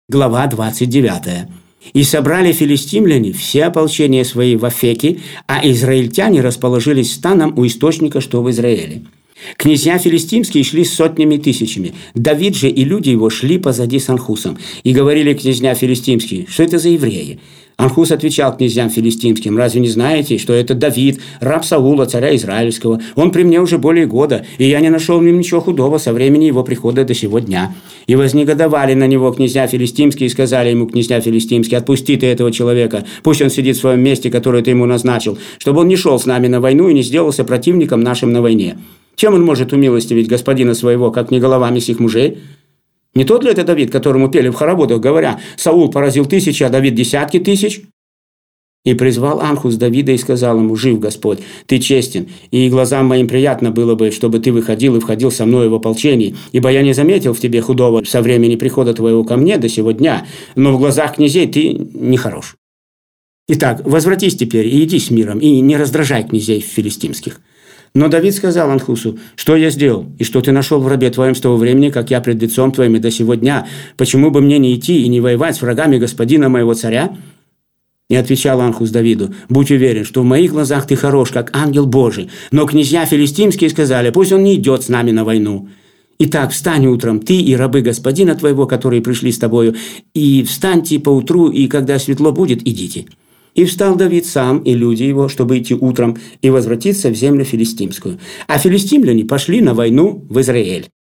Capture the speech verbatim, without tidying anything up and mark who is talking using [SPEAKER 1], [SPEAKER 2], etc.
[SPEAKER 1] глава двадцать девятая. «И собрали филистимляне все ополчения свои в Афеке, а израильтяне расположились станом у источника, что в Израиле. Князья филистимские шли с сотнями тысячами. Давид же и люди его шли позади с Анхусом. И говорили князья филистимские: что это за евреи? Анхус отвечал князьям филистимским: разве не знаете, что это Давид, раб Саула, царя Израильского? Он при мне уже более года, и я не нашел в нем ничего худого со времени его прихода до сего дня. И вознегодовали на него князья филистимские, и сказали ему князья филистимские: отпусти ты этого человека, пусть он сидит в своем месте, которое ты ему назначил, чтобы он не шел с нами на войну и не сделался противником нашим на войне. Чем он может умилостивить господина своего, как не головами сих мужей? Не тот ли это Давид, которому пели в хороводах, говоря: Саул поразил тысячи, а Давид десятки тысяч? И призвал Анхус Давида и сказал ему: жив Господь, ты честен, и глазам моим приятно было бы, чтобы ты выходил и входил со мною в ополчении, ибо я не заметил в тебе худого со времени прихода твоего ко мне до сего дня, но в глазах князей ты нехорош. Итак, возвратись теперь и иди с миром, и не раздражай князей филистимских». Но Давид сказал Анхусу: что я сделал, и что ты нашел в рабе твоем с того времени, как я пред лицом твоим и до сего дня? Почему бы мне не идти и не воевать с врагами господина моего царя? И отвечал Анхус Давиду: будь уверен, что в моих глазах ты хорош, как ангел Божий. Но князья филистимские сказали: пусть он не идет с нами на войну. Итак, встань утром, ты и рабы господина твоего, которые пришли с тобою, и встаньте поутру, и когда светло будет, идите. И встал Давид сам и люди его, чтобы идти утром и возвратиться в землю филистимскую. А филистимляне пошли на войну в Израиль.